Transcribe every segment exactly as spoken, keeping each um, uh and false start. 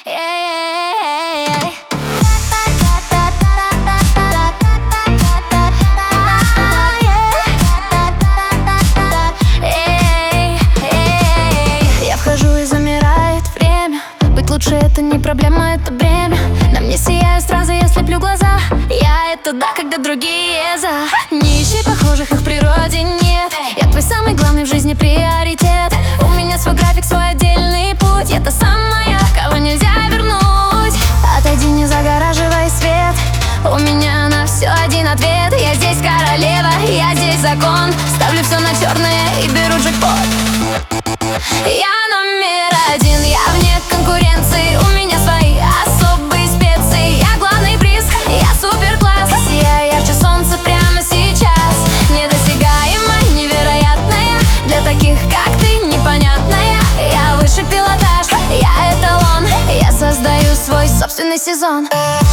Я вхожу и замирает время. Быть лучше — это не проблема, это бремя. На мне сияют стразы, я слеплю глаза. Я — это да, когда другие за. Не ищи похожих, их в природе нет. Я твой самый главный в жизни приоритет. У меня свой график, свой отдельный путь. Я та самая, кого нельзя вернуть. Отойди, не загораживай свет. У меня на все один ответ. Я здесь королева, я здесь закон. Ставлю все на черное и беру джекпот. Я номер один, я вне конкуренции. У меня свои особые специи. Я главный приз, я супер класс. Сияю ярче солнца прямо сейчас. Недосягаемая, невероятная. Для таких, как ты, непонятная. Я выше пилотаж, я эталон. Я создаю свой собственный сезон.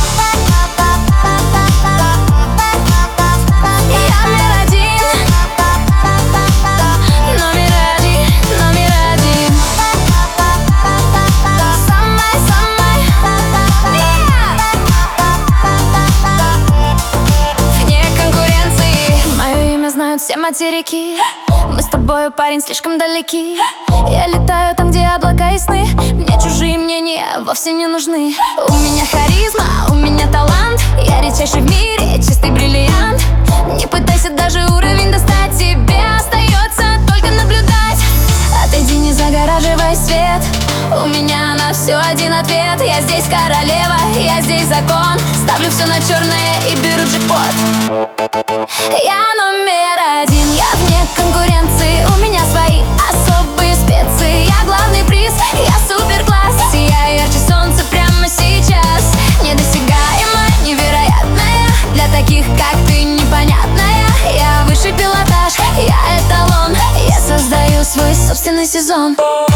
Все материки. Мы с тобою, парень, слишком далеки. Я летаю там, где облака и сны. Мне чужие мнения вовсе не нужны. У меня харизма, у меня талант. Я редчайший в мире, чистый бриллиант. Не пытайся даже уровень достать. Тебе остается только наблюдать. Отойди, не загораживай свет. У меня на все один ответ. Я здесь королева, я здесь закон. Ставлю все на черное и беру джекпот. Я номер один, я вне конкуренции. У меня свои особые специи. Я главный приз, я супер класс. Сияю ярче солнца прямо сейчас. Недосягаемая, невероятная. Для таких, как ты, непонятная. Я выше пилотаж, я эталон. Я создаю свой собственный сезон.